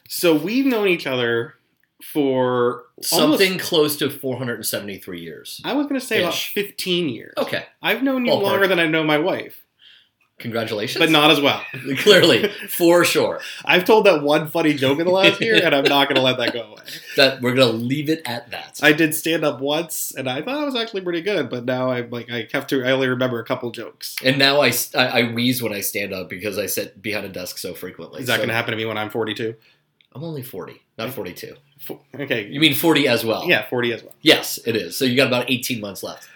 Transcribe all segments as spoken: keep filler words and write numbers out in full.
So we've known each other for something almost, close to four hundred seventy-three years. I was going to say Ish. about fifteen years. Okay. I've known you Ballpark. longer than I know my wife. Congratulations. But not as well. Clearly, for sure. I've told that one funny joke in the last year, and I'm not going to let that go away. That we're going to leave it at that. I did stand up once, and I thought it was actually pretty good, but now I like I have to. I only remember a couple jokes. And now I, I, I wheeze when I stand up because I sit behind a desk so frequently. Is that so going to happen to me when I'm forty-two? I'm only forty, not forty-two. Okay. You mean forty as well? Yeah, forty as well. Yes, it is. So you got about eighteen months left.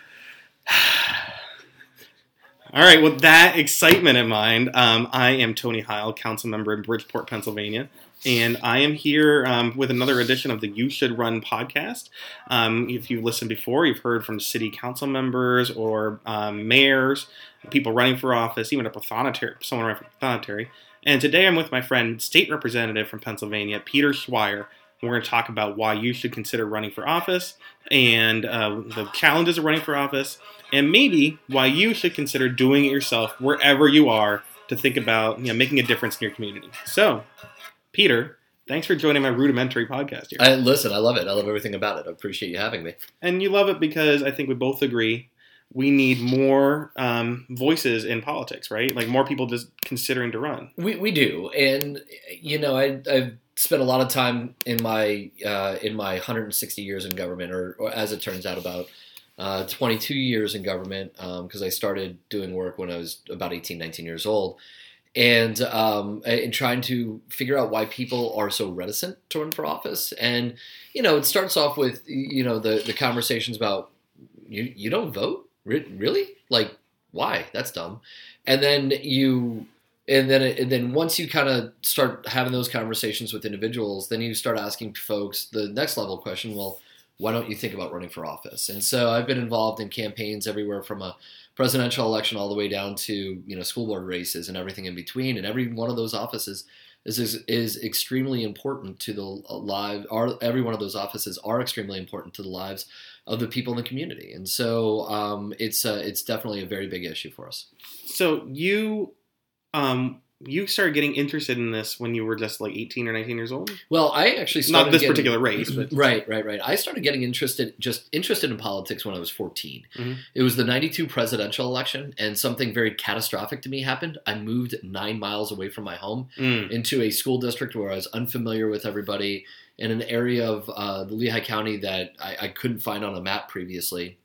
All right, with that excitement in mind, um, I am Tony Heil, council member in Bridgeport, Pennsylvania, and I am here um, with another edition of the You Should Run podcast. Um, if you've listened before, you've heard from city council members or um, mayors, people running for office, even a pathonetary, someone running for pathonetary. And today I'm with my friend, state representative from Pennsylvania, Peter Schweier. We're going to talk about why you should consider running for office and uh, the challenges of running for office, and maybe why you should consider doing it yourself wherever you are to think about you know, making a difference in your community. So, Peter, thanks for joining my rudimentary podcast here. I, listen, I love it. I love everything about it. I appreciate you having me. And you love it because I think we both agree we need more um, voices in politics, right? Like more people just considering to run. We we do, and you know, I I've spent a lot of time in my uh, in my one hundred sixty years in government, or, or as it turns out, about uh, twenty-two years in government, because um, I started doing work when I was about eighteen, nineteen years old, and um, and trying to figure out why people are so reticent to run for office. And you know, it starts off with you know the the conversations about you you don't vote. Really? Like, why? That's dumb. And then you, and then, and then once you kind of start having those conversations with individuals, then you start asking folks the next level question. Well, why don't you think about running for office? And so I've been involved in campaigns everywhere from a presidential election all the way down to you know school board races and everything in between. And every one of those offices is is, is extremely important to the lives. Are every one of those offices are extremely important to the lives of the people in the community, and so um, it's uh, it's definitely a very big issue for us. So you, um, you started getting interested in this when you were just like eighteen or nineteen years old? Well, I actually started not this getting, particular race, but right, right, right. I started getting interested, just interested in politics when I was fourteen. Mm-hmm. It was the ninety-two presidential election, and something very catastrophic to me happened. I moved nine miles away from my home mm. into a school district where I was unfamiliar with everybody, in an area of uh, the Lehigh County that I, I couldn't find on a map previously.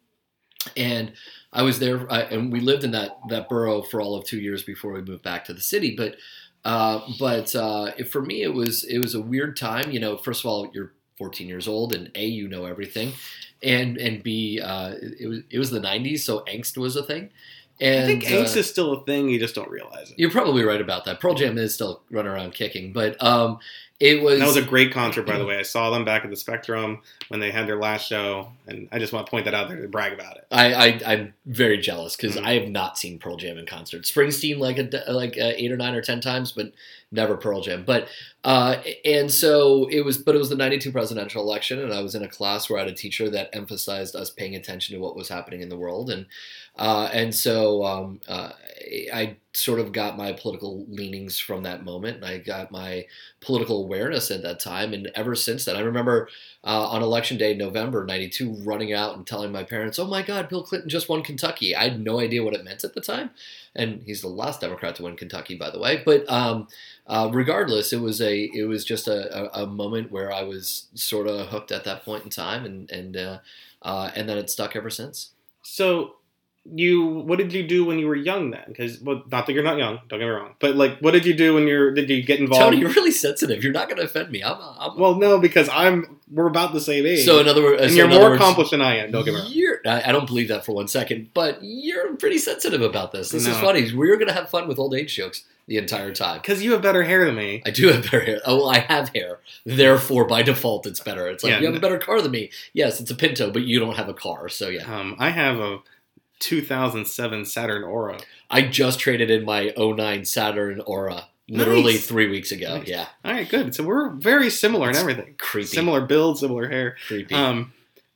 And I was there, uh, and we lived in that, that borough for all of two years before we moved back to the city. But uh, but uh, for me, it was it was a weird time. You know, first of all, you're fourteen years old, and A, you know everything, and and B, uh, it was it was the nineties, so angst was a thing. And, I think angst uh, is still a thing. You just don't realize it. You're probably right about that. Pearl Jam is still running around kicking, but um, it was. That was a great concert, by the way. I saw them back at the Spectrum when they had their last show, and I just want to point that out there to brag about it. I, I I'm very jealous because Mm-hmm. I have not seen Pearl Jam in concert. Springsteen like a like uh, eight or nine or ten times, but never Pearl Jam. But uh, and so it was, but it was the ninety-two presidential election, and I was in a class where I had a teacher that emphasized us paying attention to what was happening in the world, and uh, and so um, uh, I sort of got my political leanings from that moment, and I got my political awareness at that time, and ever since then, I remember uh, on election day, November ninety-two, running out and telling my parents, "Oh my God, Bill Clinton just won Kentucky." I had no idea what it meant at the time, and he's the last Democrat to win Kentucky, by the way. But um, uh, regardless, it was a it was just a, a, a moment where I was sort of hooked at that point in time, and and uh, uh, and then it stuck ever since. So. You, what did you do when you were young then? Because, well, not that you're not young, don't get me wrong, but like, what did you do when you're? Did you get involved? Tony, you're really sensitive. You're not going to offend me. I'm. I'm well, no, because I'm. We're about the same age. So in other words, and so you're in more other words, accomplished than I am. Don't get me wrong. You're, I, I don't believe that for one second, but you're pretty sensitive about this. This No. is funny. We're going to have fun with old age jokes the entire time. Because you have better hair than me. I do have better hair. Oh, well, I have hair. Therefore, by default, it's better. It's like, Yeah, you have no. a better car than me. Yes, it's a Pinto, but you don't have a car. So, yeah. Um, I have a two thousand seven Saturn Aura. I just traded in my oh nine Saturn Aura literally Nice. three weeks ago. Nice. Yeah. All right, good. So we're very similar It's in everything. Creepy. Similar build, similar hair. Creepy. Um,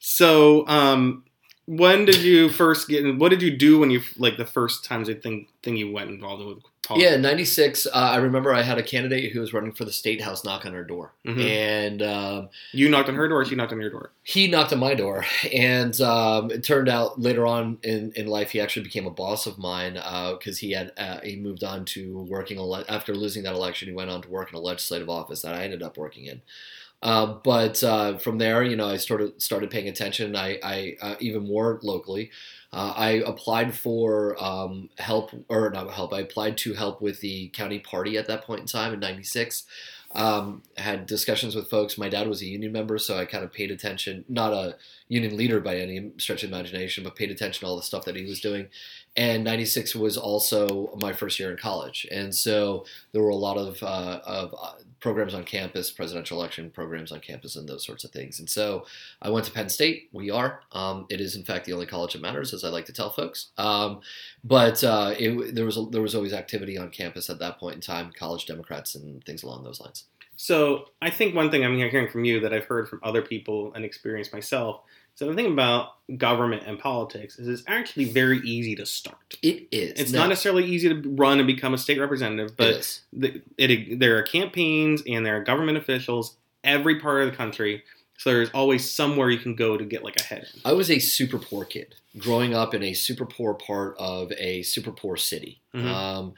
so um, when did you first get? In, what did you do when you like the first times I think thing you went involved with Yeah, ninety-six. Uh, I remember I had a candidate who was running for the state house knock on her door, Mm-hmm. and um, you knocked on her door, or she knocked on your door? He knocked on my door, and um, it turned out later on in, in life he actually became a boss of mine because uh, he had uh, he moved on to working ele- after losing that election. He went on to work in a legislative office that I ended up working in. Uh, but uh, from there, you know, I started started paying attention. I, I uh, even more locally. Uh, I applied for um, help, or not help. I applied to help with the county party at that point in time in ninety-six. Um, had discussions with folks. My dad was a union member, so I kind of paid attention. Not a union leader by any stretch of imagination, but paid attention to all the stuff that he was doing. And ninety-six was also my first year in college, and so there were a lot of uh, of uh, programs on campus, presidential election programs on campus, and those sorts of things. And so I went to Penn State. We are. Um, it is, in fact, the only college that matters, as I like to tell folks. Um, but uh, it, there was a, there was always activity on campus at that point in time, college Democrats and things along those lines. So I think one thing I'm hearing from you that I've heard from other people and experienced myself. So the thing about government and politics is it's actually very easy to start. It is. It's no. not necessarily easy to run and become a state representative, but it the, it, there are campaigns and there are government officials every part of the country. So there's always somewhere you can go to get like a head in. I was a super poor kid growing up in a super poor part of a super poor city. Mm-hmm. Um,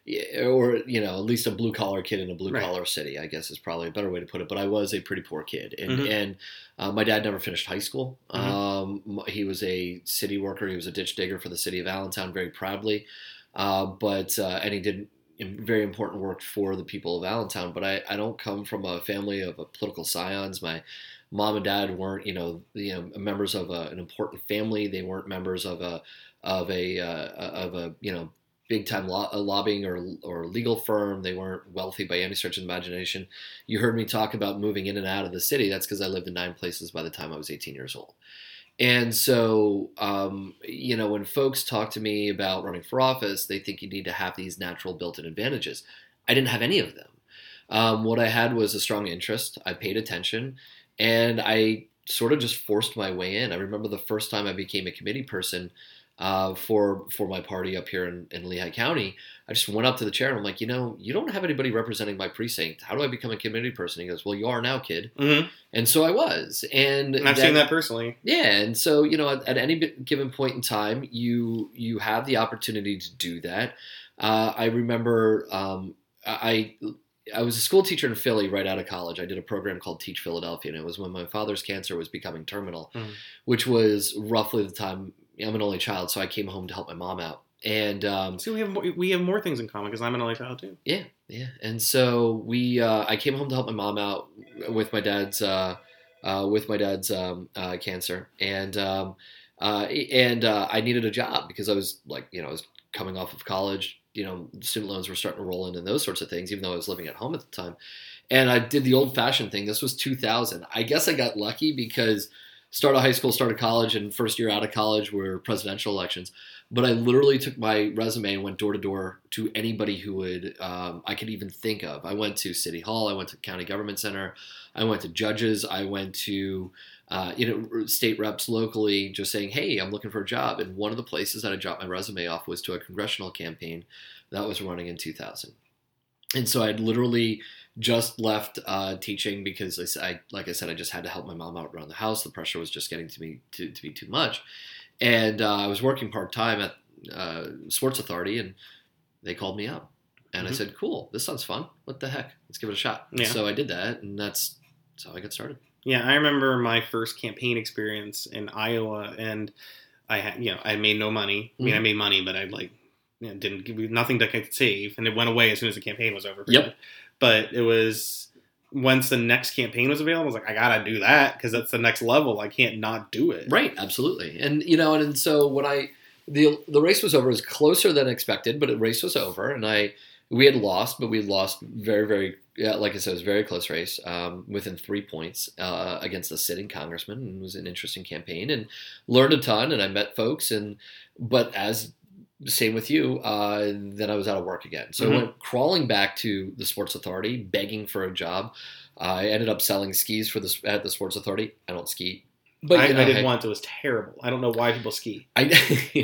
or, you know, at least a blue collar kid in a blue collar right. city, I guess is probably a better way to put it. But I was a pretty poor kid. And, mm-hmm. and uh, my dad never finished high school. Mm-hmm. Um, he was a city worker. He was a ditch digger for the city of Allentown very proudly. Uh, but, uh, and he did very important work for the people of Allentown. But I, I don't come from a family of a political scions. My mom and dad weren't, you know, you know members of a, an important family. They weren't members of a, of a, uh, of a, you know, big time lo- lobbying or or legal firm. They weren't wealthy by any stretch of imagination. You heard me talk about moving in and out of the city. That's because I lived in nine places by the time I was eighteen years old. And so, um, you know, when folks talk to me about running for office, they think you need to have these natural built-in advantages. I didn't have any of them. Um, what I had was a strong interest. I paid attention, and I sort of just forced my way in. I remember the first time I became a committee person Uh, for for my party up here in, in Lehigh County. I just went up to the chair and I'm like, you know, you don't have anybody representing my precinct. How do I become a committee person? He goes, well, you are now, kid. Mm-hmm. And so I was. And, and I've that, seen that personally. Yeah. And so, you know, at, at any given point in time, you you have the opportunity to do that. Uh, I remember um, I I was a school teacher in Philly right out of college. I did a program called Teach Philadelphia, and it was when my father's cancer was becoming terminal, mm. which was roughly the time. I'm an only child, so I came home to help my mom out. And um, see, we have more, we have more things in common because I'm an only child too. Yeah, yeah. And so we, uh, I came home to help my mom out with my dad's, uh, uh, with my dad's um, uh, cancer, and um, uh, and uh, I needed a job because I was like, you know, I was coming off of college. You know, student loans were starting to roll in and those sorts of things, even though I was living at home at the time. And I did the old-fashioned thing. This was two thousand. I guess I got lucky because start of high school, start of college, and first year out of college were presidential elections. But I literally took my resume and went door to door to anybody who would um, I could even think of. I went to City Hall. I went to County Government Center. I went to judges. I went to uh, you know state reps locally, just saying, "Hey, I'm looking for a job." And one of the places that I dropped my resume off was to a congressional campaign that was running in two thousand. And so I'd literally just left uh, teaching because, I, like I said, I just had to help my mom out around the house. The pressure was just getting to me to, to be too much. And uh, I was working part-time at uh, Sports Authority, and they called me up. And mm-hmm. I said, cool, this sounds fun. What the heck? Let's give it a shot. Yeah. So I did that, and that's, that's how I got started. Yeah, I remember my first campaign experience in Iowa, and I had, you know, I made no money. I mean, mm-hmm. I made money, but I like, you know, didn't give me nothing that I could save, and it went away as soon as the campaign was over. Yep. Me. But it was once the next campaign was available, I was like, I gotta do that because that's the next level. I can't not do it. Right, absolutely. And you know, and, and so when I the the race was over, it was closer than expected, but the race was over, and I we had lost, but we lost very, very yeah, like I said, it was a very close race, um, within three points uh, against a sitting congressman, and it was an interesting campaign, and learned a ton, and I met folks, and but as same with you, uh, then I was out of work again. So mm-hmm. I went crawling back to the Sports Authority, begging for a job. Uh, I ended up selling skis for the at the Sports Authority. I don't ski. But I, you know, I didn't I, want to. It was terrible. I don't know why people ski. I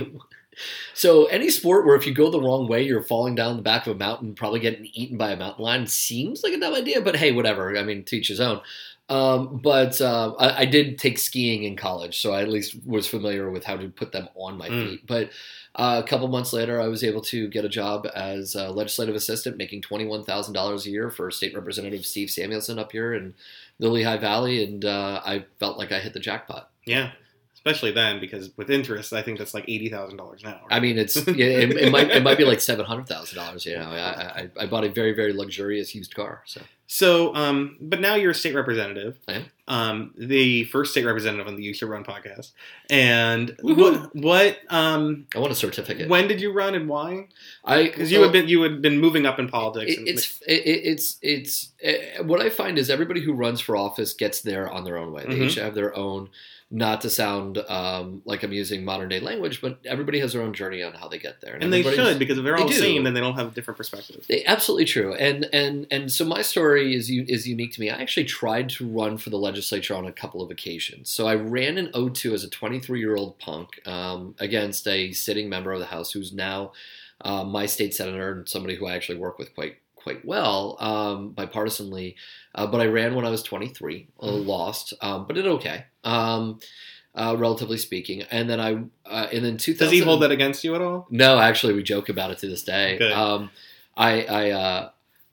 So any sport where if you go the wrong way, you're falling down the back of a mountain, probably getting eaten by a mountain lion, seems like a dumb idea. But hey, whatever. I mean, to each his own. Um, but uh, I, I did take skiing in college, so I at least was familiar with how to put them on my Mm. feet. But uh, a couple months later, I was able to get a job as a legislative assistant, making twenty-one thousand dollars a year for State Representative Steve Samuelson up here in the Lehigh Valley, and uh, I felt like I hit the jackpot. Yeah. Especially then, because with interest, I think that's like eighty thousand dollars now. Right? I mean, it's yeah, it, it might it might be like seven hundred thousand dollars. You know, I, I I bought a very very luxurious used car. So So, um, but now you're a state representative. I am. Um, the first state representative on the You Should Run podcast. And Woohoo. what, what, um, I want a certificate. when did you run and why? I Because you well, had been, you had been moving up in politics. It, and, it's it, it's it's uh, what I find is everybody who runs for office gets there on their own way. They Mhm. each have their own. Not to sound um, like I'm using modern day language, but everybody has their own journey on how they get there, and they everybody's- should, because if they're they all the do. same, then they don't have different perspectives. They- Absolutely true, and and and so my story is u- is unique to me. I actually tried to run for the legislature on a couple of occasions. So I ran in oh two as a twenty-three year old punk um, against a sitting member of the House who's now uh, my state senator and somebody who I actually work with quite quite well um, bipartisanly. Uh, but I ran when I was twenty-three, uh, lost, um, but did okay. Um, Uh, relatively speaking, and then I, uh, and then two thousand. Does he hold that against you at all? No, actually, we joke about it to this day. Good. Um, I, I, uh,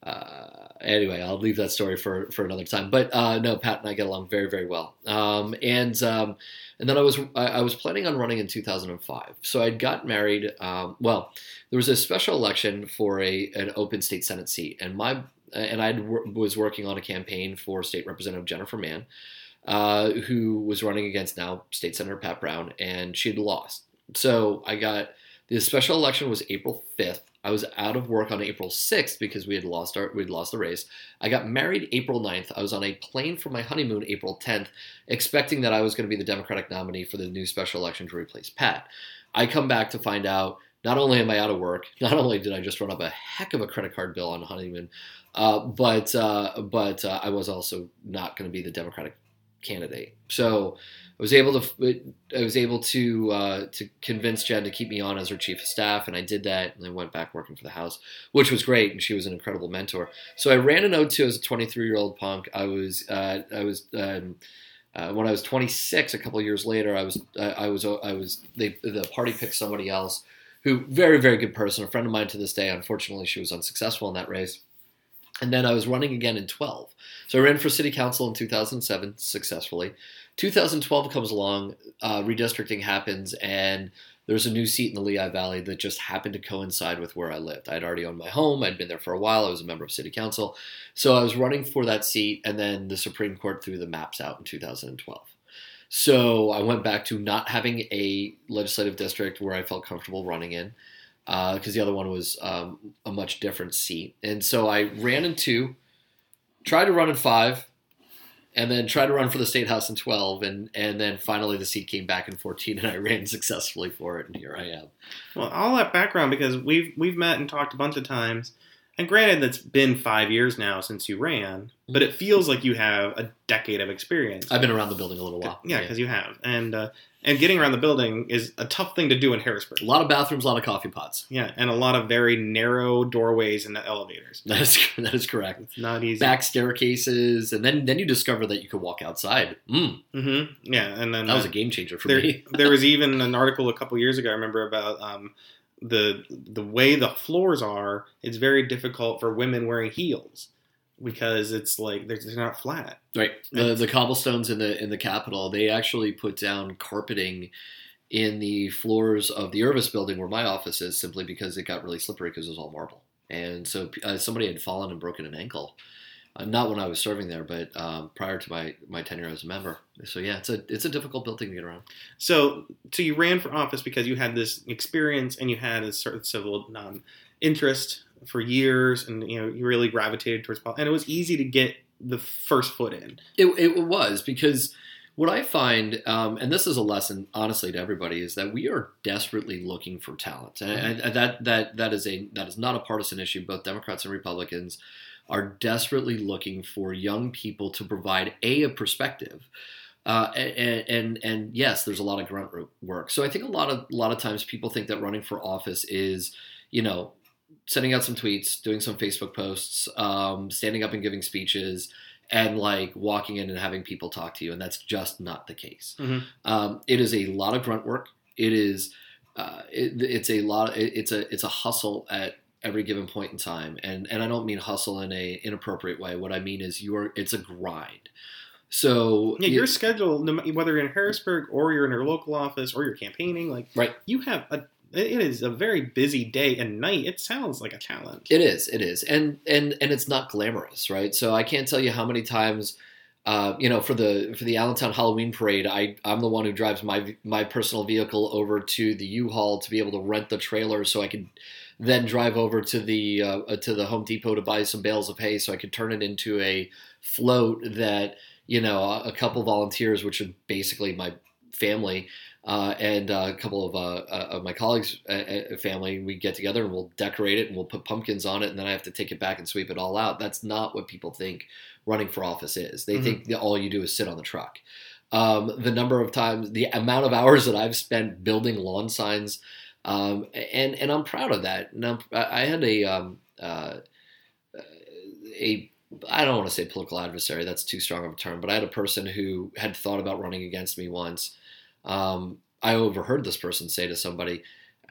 uh, anyway, I'll leave that story for, for another time. But uh, no, Pat and I get along very, very well. Um, and um, and then I was I, I was planning on running in two thousand five. So I'd got married. Um, well, there was a special election for a an open state Senate seat, and my and I was working on a campaign for State Representative Jennifer Mann, uh, who was running against now State Senator Pat Brown, and she had lost. So I got the special election was April fifth. I was out of work on April sixth because we had lost our we'd lost the race. I got married April ninth. I was on a plane for my honeymoon April tenth, expecting that I was going to be the Democratic nominee for the new special election to replace Pat. I come back to find out not only am I out of work, not only did I just run up a heck of a credit card bill on honeymoon, uh, but uh, but uh, I was also not going to be the Democratic candidate. So I was able to I was able to uh, to convince Jen to keep me on as her chief of staff, and I did that, and I went back working for the House, which was great, and she was an incredible mentor. So I ran in oh two as a twenty-three year old punk. I was uh, I was um, uh, when I was twenty-six, a couple of years later, I was uh, I was I was they, the party picked somebody else who very very good person, a friend of mine to this day. Unfortunately, she was unsuccessful in that race. And then I was running again in twelve. So I ran for city council in two thousand seven successfully. two thousand twelve comes along, uh, redistricting happens, and there's a new seat in the Lehigh Valley that just happened to coincide with where I lived. I'd already owned my home. I'd been there for a while. I was a member of city council. So I was running for that seat, and then the Supreme Court threw the maps out in two thousand twelve. So I went back to not having a legislative district where I felt comfortable running in, because uh, the other one was um, a much different seat. And so I ran in two, tried to run in five, and then tried to run for the State House in twelve, and, and then finally the seat came back in fourteen, and I ran successfully for it, and here I am. Well, all that background, because we've we've met and talked a bunch of times, and granted, it's been five years now since you ran, but it feels like you have a decade of experience. I've been around the building a little while. Yeah, because you have, and uh, and getting around the building is a tough thing to do in Harrisburg. A lot of bathrooms, a lot of coffee pots. Yeah, and a lot of very narrow doorways and elevators. That is that is correct. It's not easy. Back staircases, and then then you discover that you could walk outside. Mm, Mm-hmm. Yeah, and then that was uh, a game changer for there, me. there was even an article a couple years ago I remember about um, the the way the floors are. It's very difficult for women wearing heels because it's like they're, they're not flat. Right. The the cobblestones in the in the Capitol, they actually put down carpeting in the floors of the Irvis building where my office is, simply because it got really slippery because it was all marble. And so uh, somebody had fallen and broken an ankle. Uh, not when I was serving there, but um, prior to my, my tenure as a member. So yeah, it's a it's a difficult building to get around. So so you ran for office because you had this experience and you had a sort of civil um, interest for years, and you know you really gravitated towards politics, and it was easy to get the first foot in. It, it was, because what I find, um, and this is a lesson, honestly, to everybody, is that we are desperately looking for talent, and, and that that that is a that is not a partisan issue. Both Democrats and Republicans are desperately looking for young people to provide a, a perspective, Uh, and, and and yes, there's a lot of grunt work. So I think a lot of a lot of times people think that running for office is, you know, sending out some tweets, doing some Facebook posts, um, standing up and giving speeches, and like walking in and having people talk to you. And that's just not the case. Mm-hmm. Um, it is a lot of grunt work. It is uh, it, it's a lot. It, it's a it's a hustle at every given point in time. And and I don't mean hustle in a inappropriate way. What I mean is you're it's a grind. So yeah, your schedule, whether you're in Harrisburg or you're in your local office or you're campaigning, like right. you have a it is a very busy day and night. It sounds like a challenge. It is, it is, and and and it's not glamorous, right? So I can't tell you how many times, uh, you know, for the for the Allentown Halloween Parade, I I'm the one who drives my my personal vehicle over to the U-Haul to be able to rent the trailer, so I could then drive over to the uh, to the Home Depot to buy some bales of hay, so I could turn it into a float that. You know, a couple volunteers, which are basically my family, uh, and uh, a couple of, uh, of my colleagues' uh, family, we get together and we'll decorate it and we'll put pumpkins on it, and then I have to take it back and sweep it all out. That's not what people think running for office is. They mm-hmm. think that all you do is sit on the truck. Um, the number of times, the amount of hours that I've spent building lawn signs, um, and and I'm proud of that. Now, I had a um, uh, a I don't want to say political adversary, that's too strong of a term, but I had a person who had thought about running against me once. Um, I overheard this person say to somebody,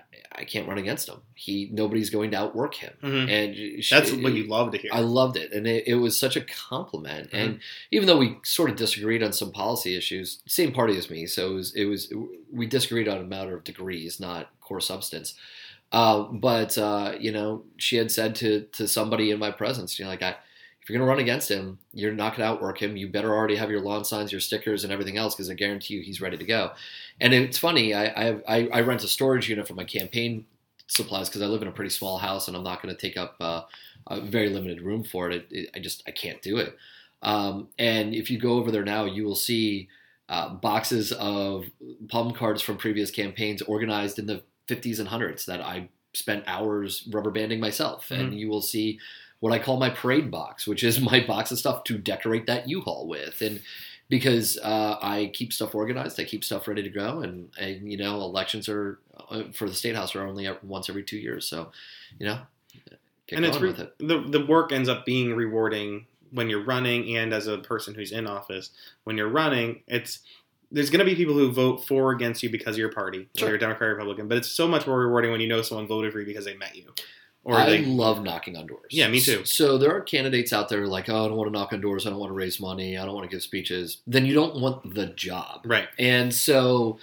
I can't run against him. He Nobody's going to outwork him. Mm-hmm. And she, that's what you love to hear. I loved it. And it, it was such a compliment. Mm-hmm. And even though we sort of disagreed on some policy issues, same party as me, so it was, it was we disagreed on a matter of degrees, not core substance. Uh, but, uh, you know, she had said to, to somebody in my presence, you know, like, I, if you're going to run against him, you're not going to outwork him. You better already have your lawn signs, your stickers, and everything else, because I guarantee you he's ready to go. And it's funny, I I, have, I, I rent a storage unit for my campaign supplies because I live in a pretty small house and I'm not going to take up uh, a very limited room for it. It, it. I just I can't do it. Um, and if you go over there now, you will see uh, boxes of palm cards from previous campaigns organized in the fifties and hundreds that I spent hours rubber banding myself. Mm-hmm. And you will see what I call my parade box, which is my box of stuff to decorate that U-Haul with. And because uh, I keep stuff organized, I keep stuff ready to go. And, and you know, elections are uh, for the State House are only once every two years. So, you know, get and going it's re- with it. The, the work ends up being rewarding when you're running and as a person who's in office. When you're running, it's there's going to be people who vote for or against you because of your party, sure. whether you're Democrat or Republican. But it's so much more rewarding when you know someone voted for you because they met you. Or I they, love knocking on doors. Yeah, me too. So there are candidates out there like, oh, I don't want to knock on doors. I don't want to raise money. I don't want to give speeches. Then you don't want the job. Right. And so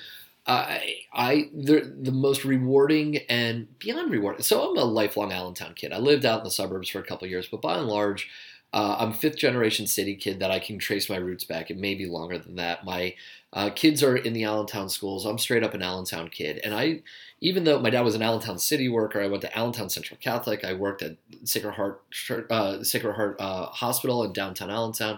I, I the, the most rewarding and beyond rewarding. So I'm a lifelong Allentown kid. I lived out in the suburbs for a couple of years, but by and large, uh, I'm fifth generation city kid that I can trace my roots back. It may be longer than that. My uh, kids are in the Allentown schools. I'm straight up an Allentown kid. And I, even though my dad was an Allentown city worker, I went to Allentown Central Catholic. I worked at Sacred Heart, uh, Sacred Heart uh, Hospital in downtown Allentown.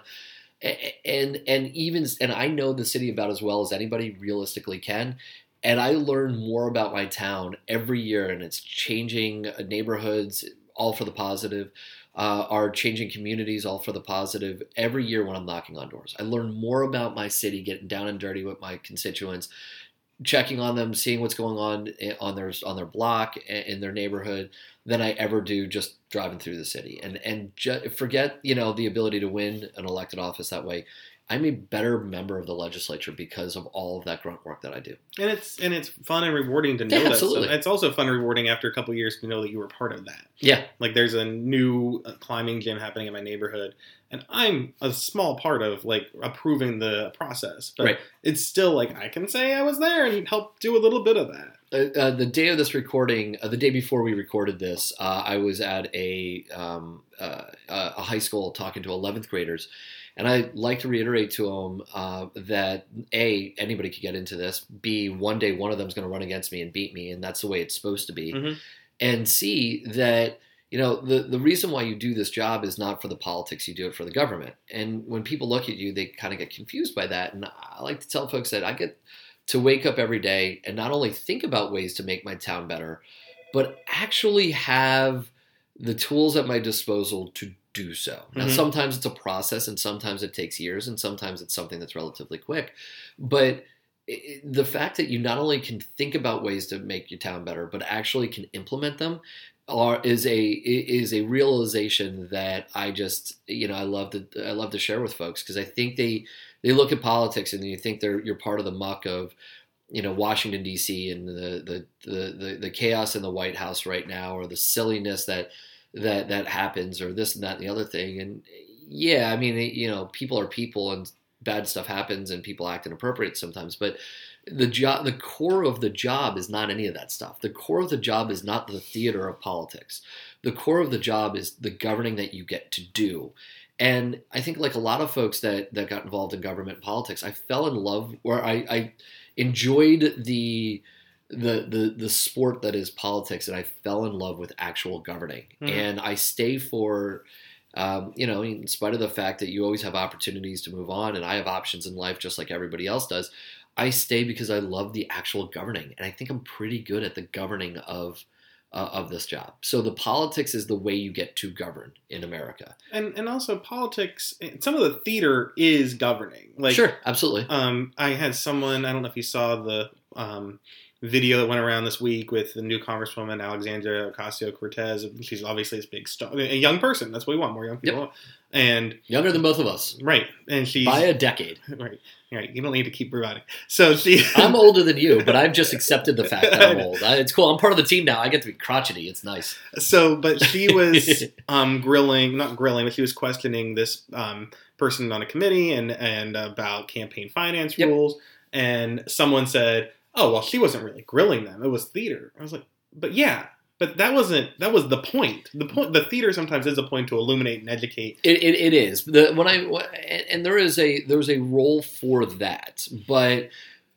And, and even, and I know the city about as well as anybody realistically can. And I learn more about my town every year, and it's changing neighborhoods, all for the positive. Uh, are changing communities, all for the positive, every year when I'm knocking on doors. I learn more about my city, getting down and dirty with my constituents, checking on them, seeing what's going on on their on their block, in their neighborhood, than I ever do just driving through the city. And and ju- forget you know the ability to win an elected office that way. I'm a better member of the legislature because of all of that grunt work that I do. And it's and it's fun and rewarding to know yeah, that. Absolutely. So it's also fun and rewarding after a couple of years to know that you were part of that. Yeah. Like there's a new climbing gym happening in my neighborhood, and I'm a small part of like approving the process. But right. It's still like I can say I was there and help do a little bit of that. Uh, uh, the day of this recording, uh, the day before we recorded this, uh, I was at a um, uh, a high school talking to eleventh graders. And I like to reiterate to them uh, that A, anybody could get into this. B, one day one of them is going to run against me and beat me, and that's the way it's supposed to be. Mm-hmm. And C, that you know the, the reason why you do this job is not for the politics, you do it for the government. And when people look at you, they kind of get confused by that. And I like to tell folks that I get to wake up every day and not only think about ways to make my town better, but actually have the tools at my disposal to do so. Now, Mhm. sometimes it's a process, and sometimes it takes years, and sometimes it's something that's relatively quick. But i- the fact that you not only can think about ways to make your town better, but actually can implement them, are is a is a realization that I just you know I love to I love to share with folks, because I think they they look at politics and you think they're you're part of the muck of you know Washington D C and the the, the the the chaos in the White House right now, or the silliness that that that happens, or this and that and the other thing. And yeah, I mean, you know, people are people, and bad stuff happens, and people act inappropriate sometimes. But the job, the core of the job is not any of that stuff. The core of the job is not the theater of politics. The core of the job is the governing that you get to do. And I think, like a lot of folks that that got involved in government and politics, I fell in love, or I, I enjoyed the the the the sport that is politics, and I fell in love with actual governing. Mhm. And I stay for, um, you know, in spite of the fact that you always have opportunities to move on, and I have options in life just like everybody else does. I stay because I love the actual governing, and I think I'm pretty good at the governing of uh, of this job. So the politics is the way you get to govern in America. And and also politics. Some of the theater is governing. Like, Sure, absolutely. Um, I had someone. I don't know if you saw the um, video that went around this week with the new Congresswoman Alexandria Ocasio-Cortez. She's obviously this big star, a young person. That's what we want, more young people. Yep. And Younger than both of us right, and she's by a decade. right. Right, you don't need to keep providing. So she, I'm older than you, but I've just accepted the fact that I'm old. I- It's cool. I'm part of the team now. I get to be crotchety. It's nice. So, but she was um, grilling, not grilling, but she was questioning this um, person on a committee and and about campaign finance Yep. rules. And someone said, "Oh, well, she wasn't really grilling them. It was theater." I was like, "But yeah." But that wasn't. That was the point. The point. The theater sometimes is a point to illuminate and educate. It, it, it is. The, when I and, and there is a there's a role for that, but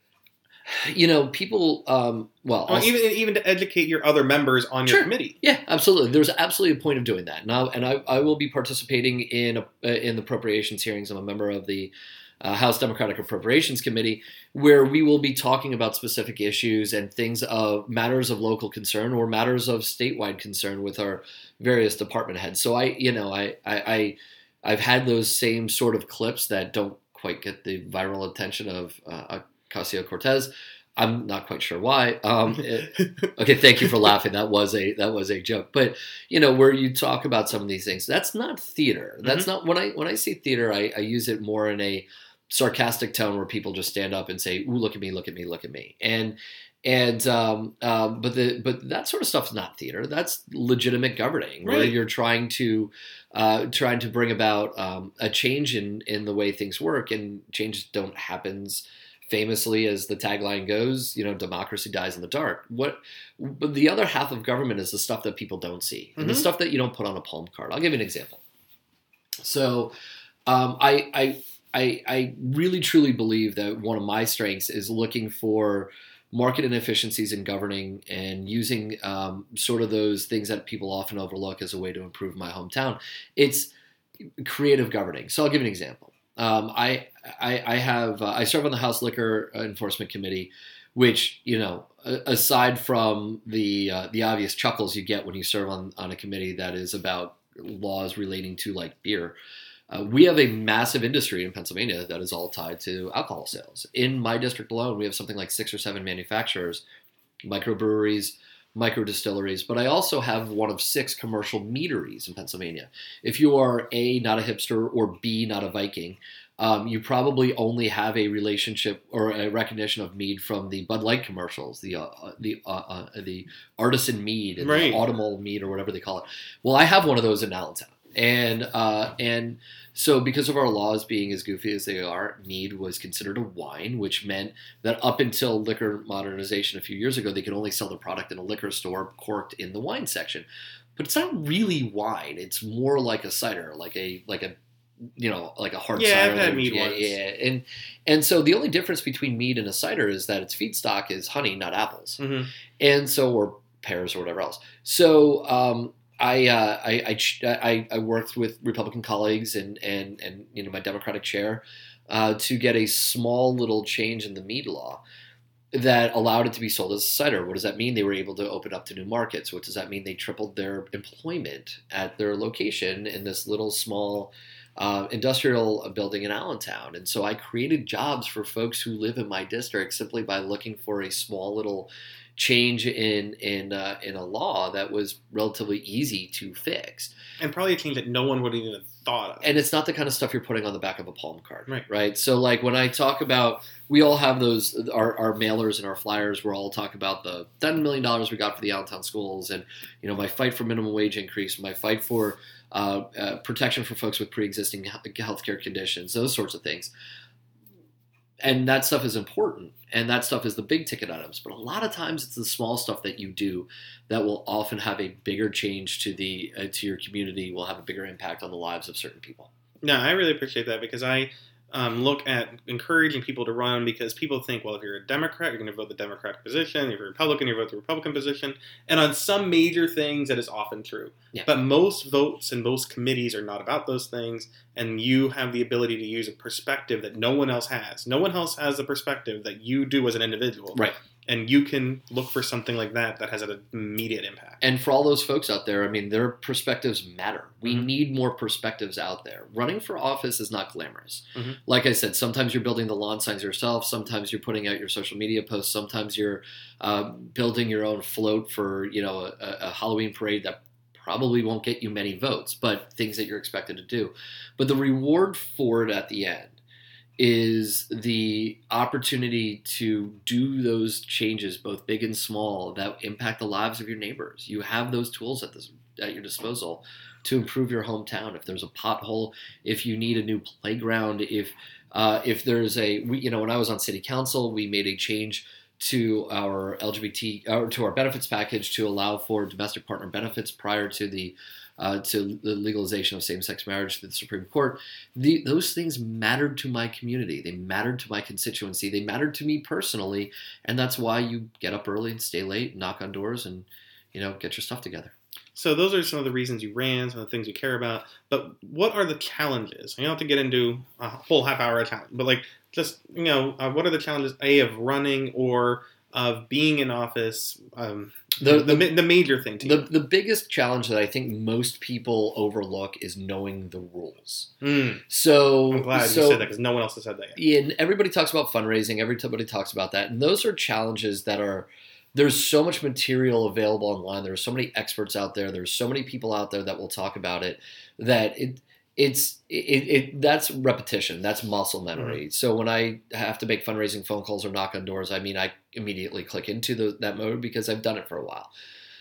you know, people. Um, well, Well, I'll- even even to educate your other members on your Sure. committee. yeah, absolutely. There's absolutely a point of doing that. Now, and I, I will be participating in a, in the appropriations hearings. I'm a member of the uh, House Democratic Appropriations Committee, where we will be talking about specific issues and things of matters of local concern or matters of statewide concern with our various department heads. So I, you know, I, I, I I've had those same sort of clips that don't quite get the viral attention of uh, Ocasio-Cortez. I'm not quite sure why. Um, it- okay, thank you for laughing. That was a that was a joke. But you know, where you talk about some of these things, that's not theater. That's not when I when I say theater, I, I use it more in a sarcastic tone where people just stand up and say, "Ooh, look at me, look at me, look at me." And and um, um, but the but that sort of stuff is not theater. That's legitimate governing, where Right. you're trying to uh, trying to bring about um, a change in in the way things work, and changes don't happens. Famously, as the tagline goes, you know, democracy dies in the dark. What, but the other half of government is the stuff that people don't see, and the Mhm. stuff that you don't put on a palm card. I'll give you an example. So, um, I, I, I, I really truly believe that one of my strengths is looking for market inefficiencies in governing and using um, sort of those things that people often overlook as a way to improve my hometown. It's creative governing. So I'll give you an example. Um, I, I I have uh, I serve on the House Liquor Enforcement Committee, which, you know, aside from the uh, the obvious chuckles you get when you serve on, on a committee that is about laws relating to like beer, uh, we have a massive industry in Pennsylvania that is all tied to alcohol sales. In my district alone, we have something like six or seven manufacturers, microbreweries, micro distilleries, but I also have one of six commercial meaderies in Pennsylvania. If you are A, not a hipster, or B, not a Viking, um, you probably only have a relationship or a recognition of mead from the Bud Light commercials, the uh, the uh, uh, the artisan mead and Right. the autumnal mead or whatever they call it. Well, I have one of those in Allentown. And uh, and so because of our laws being as goofy as they are, mead was considered a wine, which meant that up until liquor modernization a few years ago, they could only sell the product in a liquor store corked in the wine section. But it's not really wine. It's more like a cider, like a like a you know like a hard Yeah, cider. I've had that- mead yeah, once. yeah. And and so the only difference between mead and a cider is that its feedstock is honey, not apples. Mhm. And so, or pears or whatever else. So, um, I, uh, I, I, ch- I, I worked with Republican colleagues and, and, and, you know, my Democratic chair, uh, to get a small little change in the mead law. that allowed it to be sold as a cider. What does that mean? They were able to open up to new markets. What does that mean? They tripled their employment at their location in this little small uh, industrial building in Allentown. And so I created jobs for folks who live in my district simply by looking for a small little change in in uh, in a law that was relatively easy to fix. And probably a change that no one would even have thought of. And it's not the kind of stuff you're putting on the back of a Palm card, right? right? So like when I talk about, we all have those, our, our mailers and our flyers, we're all talking about the ten million dollars we got for the Allentown schools and, you know, my fight for minimum wage increase, my fight for uh, uh, protection for folks with pre-existing healthcare conditions, those sorts of things. And that stuff is important, and that stuff is the big ticket items. But a lot of times, it's the small stuff that you do that will often have a bigger change to the uh, to your community, will have a bigger impact on the lives of certain people. No, I really appreciate that because I um, look at encouraging people to run because people think, well, if you're a Democrat, you're going to vote the Democratic position. If you're a Republican, you vote the Republican position. And on some major things, that is often true. Yeah. But most votes and most committees are not about those things. And you have the ability to use a perspective that no one else has. No one else has the perspective that you do as an individual. Right. And you can look for something like that that has an immediate impact. And for all those folks out there, I mean, their perspectives matter. We mm-hmm. need more perspectives out there. Running for office is not glamorous. Mm-hmm. Like I said, sometimes you're building the lawn signs yourself. Sometimes you're putting out your social media posts. Sometimes you're uh, building your own float for, you know, a, a Halloween parade that probably won't get you many votes, but things that you're expected to do. But the reward for it at the end is the opportunity to do those changes, both big and small, that impact the lives of your neighbors. You have those tools at this at your disposal to improve your hometown. If there's a pothole, if you need a new playground, if uh, if there's a, we, you know, when I was on city council, we made a change to our L G B T or to our benefits package to allow for domestic partner benefits prior to the Uh, to the legalization of same-sex marriage to the Supreme Court. The, those things mattered to my community. They mattered to my constituency. They mattered to me personally, and that's why you get up early and stay late, knock on doors, and you know get your stuff together. So those are some of the reasons you ran, some of the things you care about. But what are the challenges? You don't have to get into a whole half hour challenge, but like just you know, uh, what are the challenges a of running or of being in office? Um, The, the, the, the major thing to you. The, the biggest challenge that I think most people overlook is knowing the rules. Mm. So I'm glad so, you said that because no one else has said that yet. And everybody talks about fundraising. Everybody talks about that. And those are challenges that are, there's so much material available online. There are so many experts out there. There's so many people out there that will talk about it that it It's it, it that's repetition. That's muscle memory. Mm-hmm. So when I have to make fundraising phone calls or knock on doors, I mean, I immediately click into the, that mode because I've done it for a while.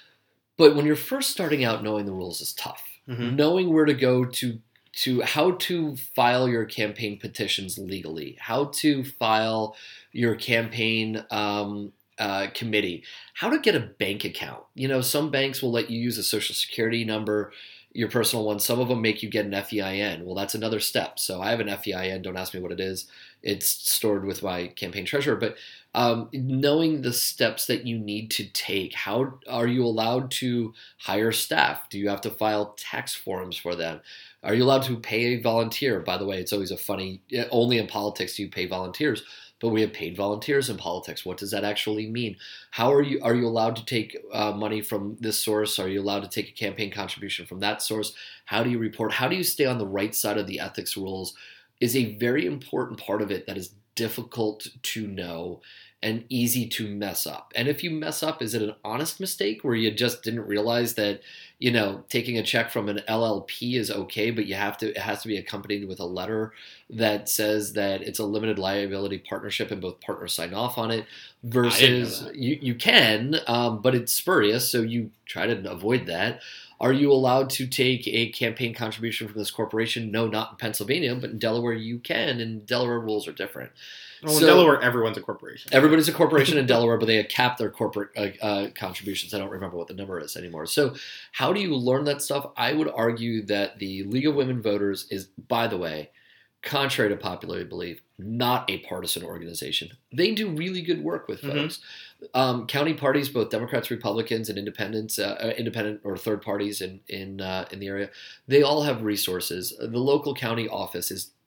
But when you're first starting out, knowing the rules is tough. Mm-hmm. Knowing where to go to to how to file your campaign petitions legally, how to file your campaign um, uh, committee, how to get a bank account. You know, some banks will let you use a social security number, your personal one. Some of them make you get an F E I N. Well, that's another step. So I have an F E I N. Don't ask me what it is. It's stored with my campaign treasurer. But um, knowing the steps that you need to take, how are you allowed to hire staff? Do you have to file tax forms for them? Are you allowed to pay a volunteer? By the way, it's always a funny, only in politics do you pay volunteers. But we have paid volunteers in politics. What does that actually mean? How are you? Are you allowed to take uh, money from this source? Are you allowed to take a campaign contribution from that source? How do you report? How do you stay on the right side of the ethics rules? Is a very important part of it that is difficult to know and easy to mess up. And if you mess up, is it an honest mistake where you just didn't realize that, you know, taking a check from an L L P is okay, but you have to, it has to be accompanied with a letter that says that it's a limited liability partnership and both partners sign off on it versus you, you can, um, but it's spurious. So you try to avoid that. Are you allowed to take a campaign contribution from this corporation? No, not in Pennsylvania, but in Delaware you can, and Delaware rules are different. Well, so, in Delaware, everyone's a corporation. Everybody's a corporation in Delaware, but they cap their corporate uh, uh, contributions. I don't remember what the number is anymore. So how do you learn that stuff? I would argue that the League of Women Voters is, by the way, contrary to popular belief, not a partisan organization. They do really good work with folks. Mm-hmm. Um, county parties, both Democrats, Republicans, and independents, uh, independent or third parties in in uh, in the area, they all have resources. The local county office is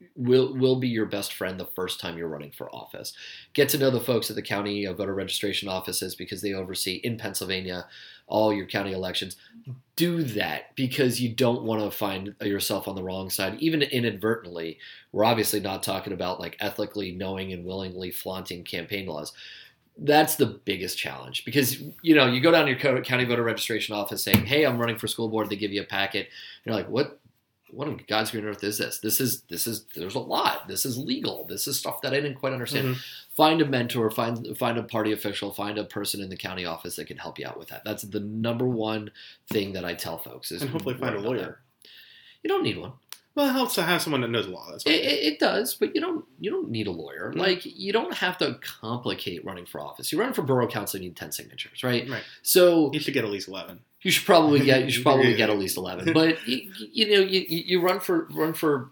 will will be your best friend the first time you're running for office. Get to know the folks at the county uh, voter registration offices because they oversee in Pennsylvania all your county elections. Do that because you don't want to find yourself on the wrong side, even inadvertently. We're obviously not talking about like ethically knowing and willingly flaunting campaign laws. That's the biggest challenge because, you know, you go down to your county voter registration office saying, hey, I'm running for school board. They give you a packet. You're like, what? What on God's green earth is this? This is, this is, there's a lot. This is legal. This is stuff that I didn't quite understand. Mm-hmm. Find a mentor, find, find a party official, find a person in the county office that can help you out with that. That's the number one thing that I tell folks is, and hopefully find a lawyer. You don't need one. Well, it helps to have someone that knows law. That's it, it, it does, but you don't you don't need a lawyer. Mm-hmm. Like you don't have to complicate running for office. You run for borough council, you need ten signatures, right? Right. So you should get at least eleven. You should probably get you should probably get at least eleven. But you, you know you, you run for run for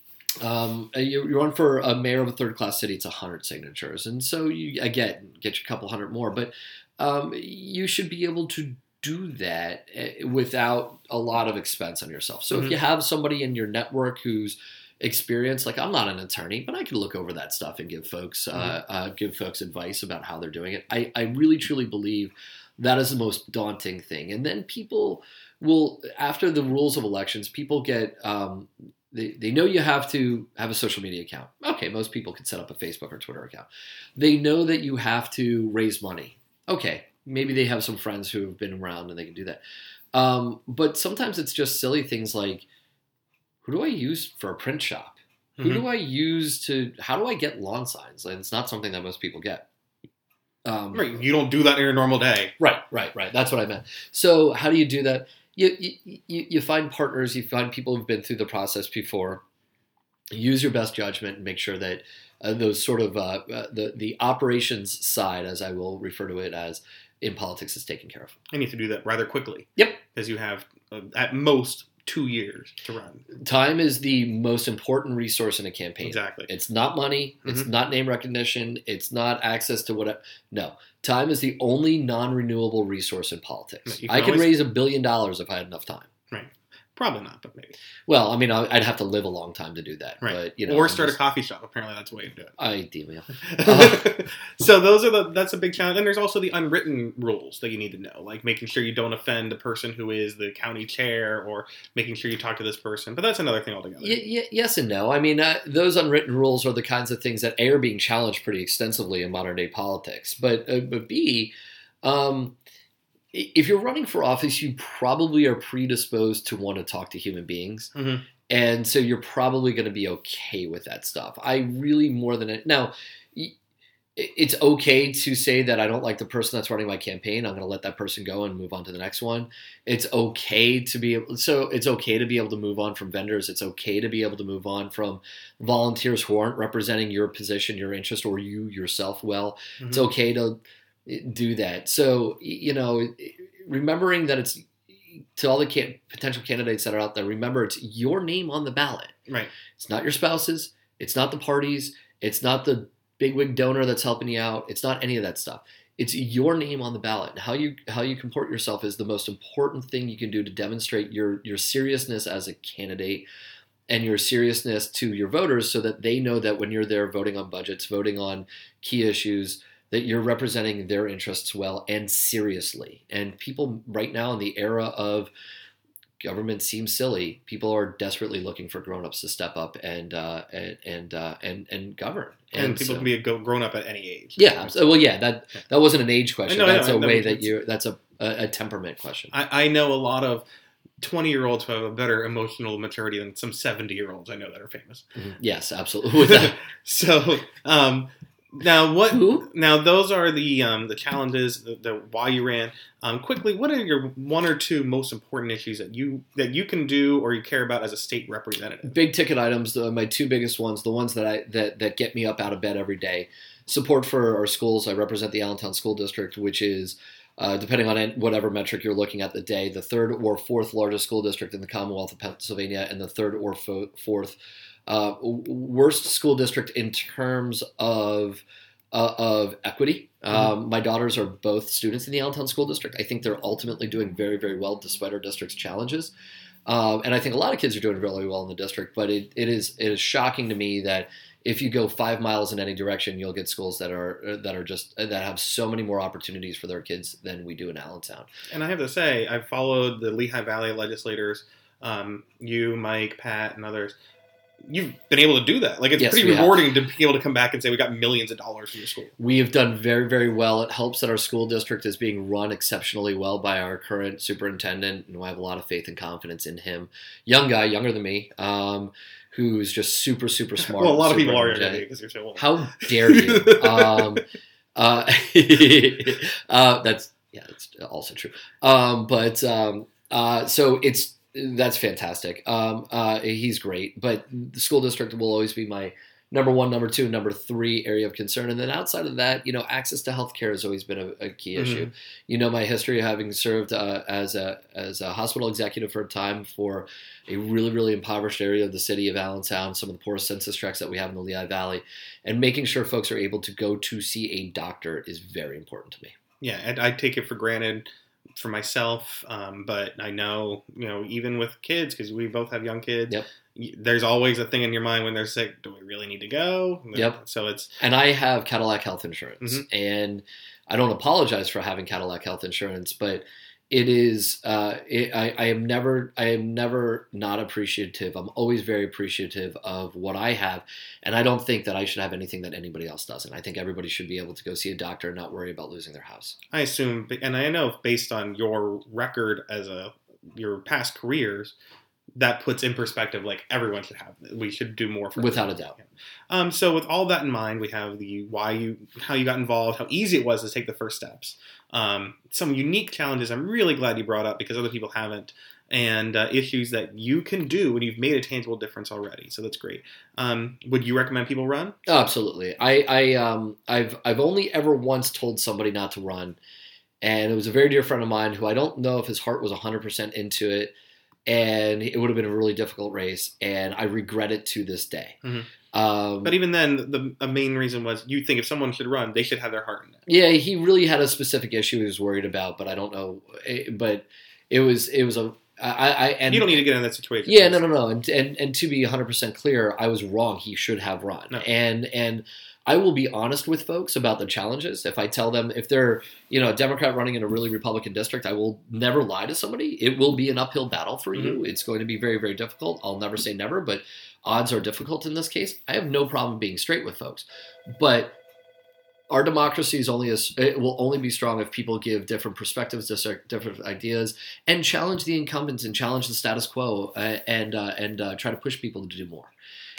um you, you run for a mayor of a third class city. It's a hundred signatures, and so you again get you a couple hundred more. But um, you should be able to do that without a lot of expense on yourself. So mm-hmm. if you have somebody in your network who's experienced, like I'm not an attorney, but I can look over that stuff and give folks mm-hmm. uh, uh, give folks advice about how they're doing it. I, I really truly believe that is the most daunting thing. And then people will, after the rules of elections, people get um, they they know you have to have a social media account. Okay, most people can set up a Facebook or Twitter account. They know that you have to raise money. Okay. Maybe they have some friends who have been around and they can do that. Um, but sometimes it's just silly things like, who do I use for a print shop? Mm-hmm. Who do I use to, how do I get lawn signs? And it's not something that most people get. Um, right. You don't do that in your normal day. Right, right, right. That's what I meant. So how do you do that? You, you, you find partners, you find people who've been through the process before. Use your best judgment and make sure that uh, those sort of, uh, uh, the, the operations side, as I will refer to it as, in politics is taken care of. I need to do that rather quickly. Yep. Because you have, uh, at most, two years to run. Time is the most important resource in a campaign. Exactly. It's not money. Mm-hmm. It's not name recognition. It's not access to whatever. No. Time is the only non-renewable resource in politics. I could always raise a billion dollars if I had enough time. Right. Probably not, but maybe. Well, I mean, I'd have to live a long time to do that. Right. But, you know, or start just a coffee shop. Apparently, that's the way to do it. Ideally. Uh, so those are the that's a big challenge. And there's also the unwritten rules that you need to know, like making sure you don't offend the person who is the county chair, or making sure you talk to this person. But that's another thing altogether. Y- y- yes and no. I mean, uh, those unwritten rules are the kinds of things that A, are being challenged pretty extensively in modern day politics. But uh, but B, um, if you're running for office, you probably are predisposed to want to talk to human beings. Mm-hmm. And so you're probably going to be okay with that stuff. I really more than it. Now, it's okay to say that I don't like the person that's running my campaign. I'm going to let that person go and move on to the next one. It's okay to be able, so it's okay to be able to move on from vendors. It's okay to be able to move on from volunteers who aren't representing your position, your interest, or you yourself well. Mm-hmm. It's okay to do that. So, you know, remembering that it's, to all the can- potential candidates that are out there, remember it's your name on the ballot. Right. It's not your spouse's. It's not the party's. It's not the bigwig donor that's helping you out. It's not any of that stuff. It's your name on the ballot. And how you how you comport yourself is the most important thing you can do to demonstrate your your seriousness as a candidate and your seriousness to your voters, so that they know that when you're there voting on budgets, voting on key issues, that you're representing their interests well and seriously. And people right now in the era of government seems silly, people are desperately looking for grown-ups to step up and uh, and and, uh, and and govern. And, and people so, can be a grown-up at any age. Yeah. So, well, yeah. That that wasn't an age question. Know, that's know, a know, way that you. That's a, a a temperament question. I, I know a lot of twenty-year-olds who have a better emotional maturity than some seventy-year-olds I know that are famous. Mm-hmm. Yes, absolutely. With that. so. Um, Now what? Who? Now those are the um, the challenges. The, the why you ran. Um, quickly, what are your one or two most important issues that you that you can do or you care about as a state representative? Big ticket items. The, my two biggest ones, the ones that I that that get me up out of bed every day. Support for our schools. I represent the Allentown School District, which is, uh, depending on whatever metric you're looking at the day, the third or fourth largest school district in the Commonwealth of Pennsylvania, and the third or fo- fourth. Uh, worst school district in terms of uh, of equity. Mm-hmm. Um, my daughters are both students in the Allentown School District. I think they're ultimately doing very, very well despite our district's challenges. Um, and I think a lot of kids are doing really well in the district, but it, it is it is shocking to me that if you go five miles in any direction, you'll get schools that are that are just that have so many more opportunities for their kids than we do in Allentown. And I have to say, I've followed the Lehigh Valley legislators, um, you, Mike, Pat, and others. You've been able to do that. Like, it's Yes, pretty we have. rewarding to be able to come back and say we got millions of dollars from your school. We have done very, very well. It helps that our school district is being run exceptionally well by our current superintendent, and I have a lot of faith and confidence in him. Young guy, younger than me, um, who's just super, super smart. Well, a lot of super people are energetic. because you're so old. How dare you? um, uh, uh, that's yeah, that's also true. Um, but um, uh, so it's that's fantastic. Um, uh, he's great, but the school district will always be my number one, number two, number three area of concern. And then outside of that, you know, access to healthcare has always been a, a key Mm-hmm. issue. You know, my history having served uh, as a as a hospital executive for a time for a really, really impoverished area of the city of Allentown, some of the poorest census tracts that we have in the Lehigh Valley, and making sure folks are able to go to see a doctor is very important to me. Yeah, and I take it for granted for myself, um, but I know, you know, even with kids, because we both have young kids, Yep. y- there's always a thing in your mind when they're sick, do we really need to go? Yep. So it's, And I have Cadillac Health Insurance, Mhm. and I don't apologize for having Cadillac Health Insurance, but it is uh, it, I, I am never I am never not appreciative. I'm always very appreciative of what I have, and I don't think that I should have anything that anybody else doesn't. I think everybody should be able to go see a doctor and not worry about losing their house. I assume, and I know based on your record as a, your past careers, that puts in perspective, like, everyone should have, we should do more for Without a everyone. doubt. Um, so with all that in mind, we have the why you, how you got involved, how easy it was to take the first steps. Um, some unique challenges I'm really glad you brought up because other people haven't, and uh, issues that you can do when you've made a tangible difference already. So that's great. Um, would you recommend people run? Oh, absolutely. I, I um I've I've only ever once told somebody not to run, and it was a very dear friend of mine who I don't know if his heart was one hundred percent into it, and it would have been a really difficult race, and I regret it to this day. Mhm. Um, But even then, the, the main reason was you think if someone should run, they should have their heart in it. yeah, he really had a specific issue he was worried about, but I don't know. eh, But it was it was a I, I and You don't need to get in that situation. yeah, no, no, no. And and and to be one hundred percent clear, I was wrong. He should have run. No. And and I will be honest with folks about the challenges. If I tell them if they're, you know, a Democrat running in a really Republican district, I will never lie to somebody. It will be an uphill battle for you. It's going to be very, very difficult. I'll never say never, but odds are difficult in this case. I have no problem being straight with folks. But our democracy is only as it will only be strong if people give different perspectives, different ideas, and challenge the incumbents and challenge the status quo, uh, and uh, and uh, try to push people to do more.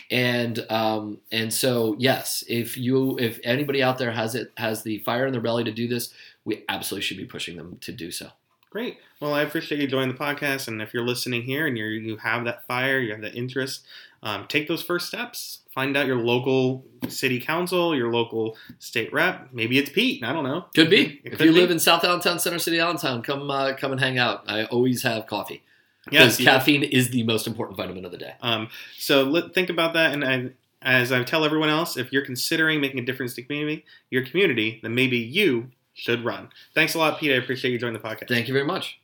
And um, and so yes, if you if anybody out there has it has the fire in their belly to do this, we absolutely should be pushing them to do so. Great. Well, I appreciate you joining the podcast, and if you're listening here and you you have that fire, you have that interest, um, take those first steps. Find out your local city council, your local state rep. Maybe it's Pete. I don't know. Could be. It If could you be. live in South Allentown, Center City, Allentown, come uh, come and hang out. I always have coffee. Yes, Because you- caffeine is the most important vitamin of the day. Um, so let, think about that, and, and as I tell everyone else, if you're considering making a difference to community, your community, then maybe you should run. Thanks a lot, Pete. I appreciate you joining the podcast. Thank you very much.